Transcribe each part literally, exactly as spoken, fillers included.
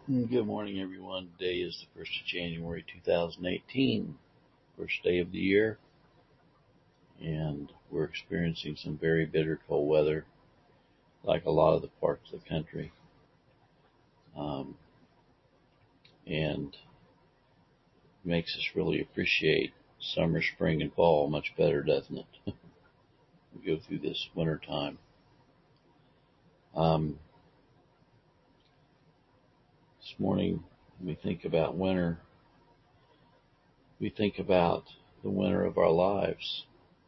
Good morning, everyone. Today is the first of January two thousand eighteen, first day of the year, and we're experiencing some very bitter cold weather, like a lot of the parts of the country. Um, and it makes us really appreciate summer, spring, and fall much better, doesn't it? We go through this winter time. Um, this morning, when we think about winter, we think about the winter of our lives.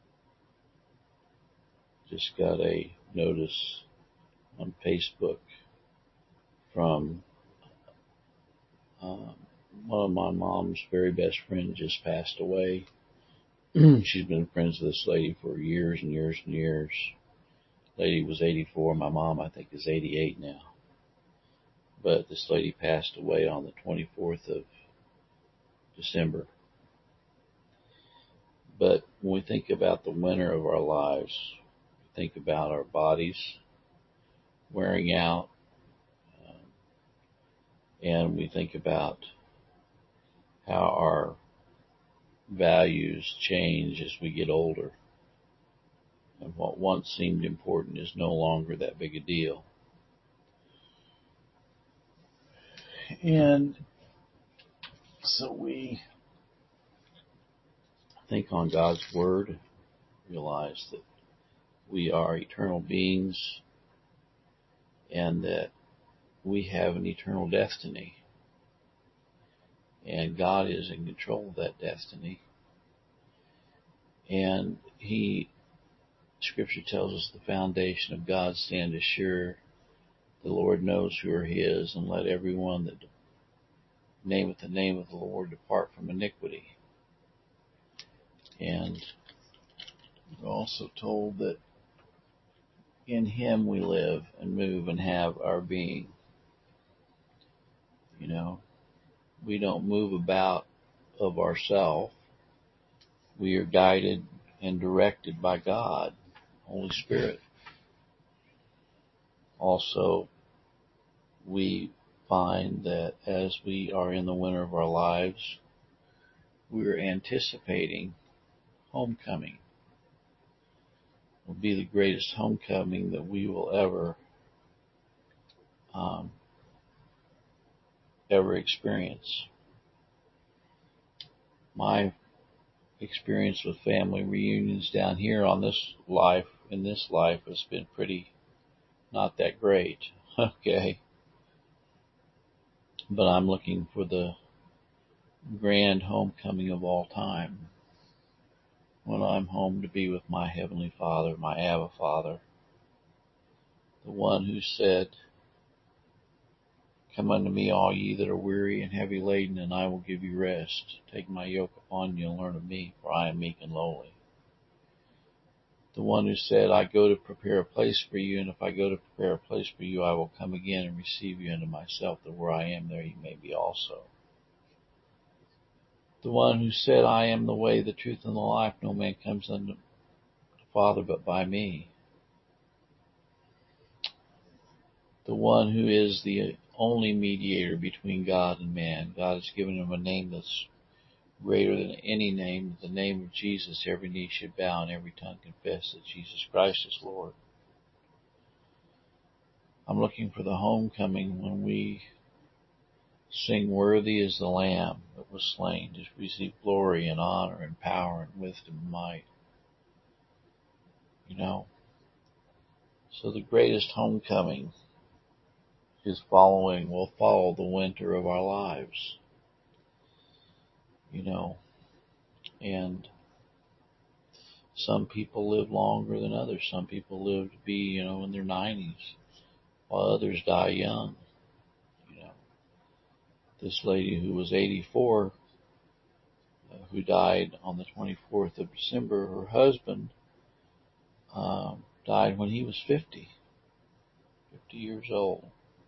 Just got a notice on Facebook from um, one of my mom's very best friends just passed away. She's been friends with this lady for years and years and years. Lady was eighty-four. My mom, I think, is eighty-eight now. But this lady passed away on the twenty-fourth of December. But when we think about the winter of our lives, we think about our bodies wearing out, um, and we think about how our values change as we get older. And what once seemed important is no longer that big a deal. And so we think on God's Word, realize that we are eternal beings and that we have an eternal destiny. And God is in control of that destiny. And He, Scripture tells us, the foundation of God stand assured. The Lord knows who are His, and let everyone that nameth the name of the Lord depart from iniquity. And we're also told that in Him we live and move and have our being. You know, we don't move about of ourselves. We are guided and directed by God, Holy Spirit. Also, we find that as we are in the winter of our lives, we're anticipating homecoming. It will be the greatest homecoming that we will ever um, ever experience. My experience with family reunions down here on this life, in this life, has been pretty not that great. Okay. But I'm looking for the grand homecoming of all time, when I'm home to be with my Heavenly Father, my Abba Father, the one who said, "Come unto me, all ye that are weary and heavy laden, and I will give you rest. Take my yoke upon you and learn of me, for I am meek and lowly." The one who said, "I go to prepare a place for you, and if I go to prepare a place for you, I will come again and receive you unto myself, that where I am, there you may be also." The one who said, "I am the way, the truth, and the life. No man comes unto the Father but by me." The one who is the only mediator between God and man. God has given him a name that's greater than any name. The name of Jesus, every knee should bow and every tongue confess that Jesus Christ is Lord. I'm looking for the homecoming when we sing, "Worthy is the Lamb that was slain," to receive glory and honor and power and wisdom and might. You know, so the greatest homecoming is following, will follow the winter of our lives. You know, and some people live longer than others. Some people live to be, you know, in their nineties, while others die young. You know, this lady who was eighty-four, uh, who died on the twenty-fourth of December, her husband um, died when he was fifty, fifty years old.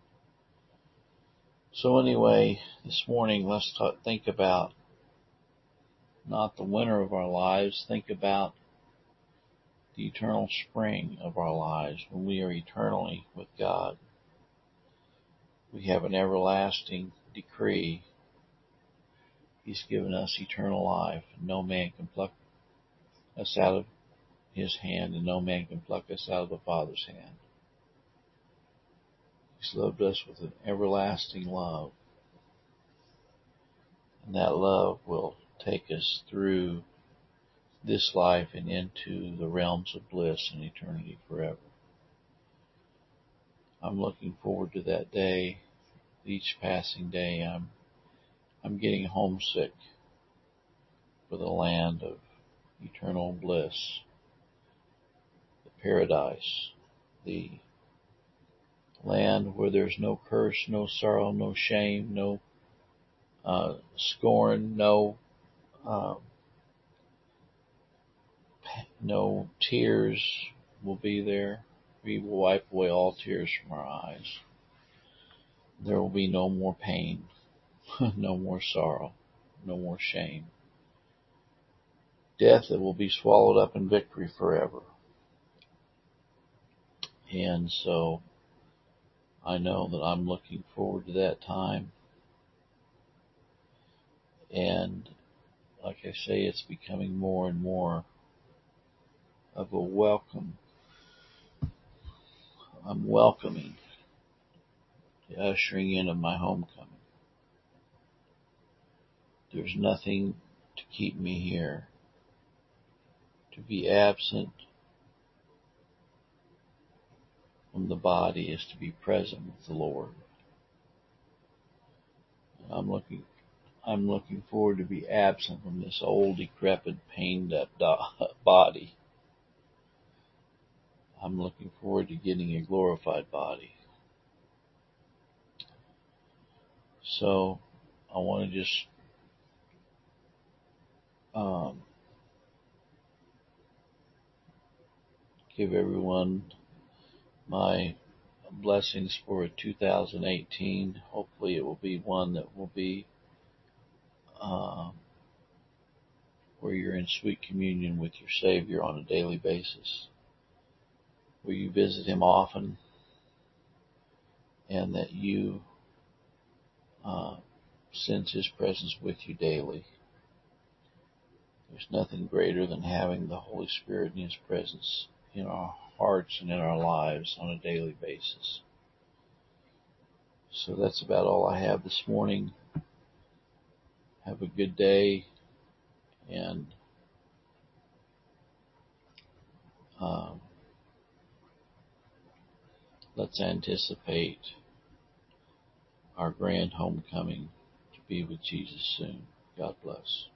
So anyway, this morning, let's talk, think about not the winter of our lives. Think about the eternal spring of our lives, when we are eternally with God. We have an everlasting decree. He's given us eternal life, and no man can pluck us out of His hand, and no man can pluck us out of the Father's hand. He's loved us with an everlasting love, and that love will take us through this life and into the realms of bliss and eternity forever. I'm looking forward to that day. Each passing day, I'm I'm getting homesick for the land of eternal bliss, the paradise, the land where there's no curse, no sorrow, no shame, no uh, scorn, no uh, no tears will be there. We will wipe away all tears from our eyes. There will be no more pain, no more sorrow, no more shame. Death that will be swallowed up in victory forever. And so I know that I'm looking forward to that time. And like I say, it's becoming more and more of a welcome. I'm welcoming the ushering in of my homecoming. There's nothing to keep me here. To be absent from the body is to be present with the Lord. I'm looking, I'm looking forward to be absent from this old, decrepit, pained up body. I'm looking forward to getting a glorified body. So I want to just um, give everyone my blessings for two thousand eighteen. Hopefully it will be one that will be uh, where you're in sweet communion with your Savior on a daily basis, where you visit Him often, and that you uh, sense His presence with you daily. There's nothing greater than having the Holy Spirit and His presence in our hearts and in our lives on a daily basis. So that's about all I have this morning. Have a good day, and um, let's anticipate our grand homecoming to be with Jesus soon. God bless.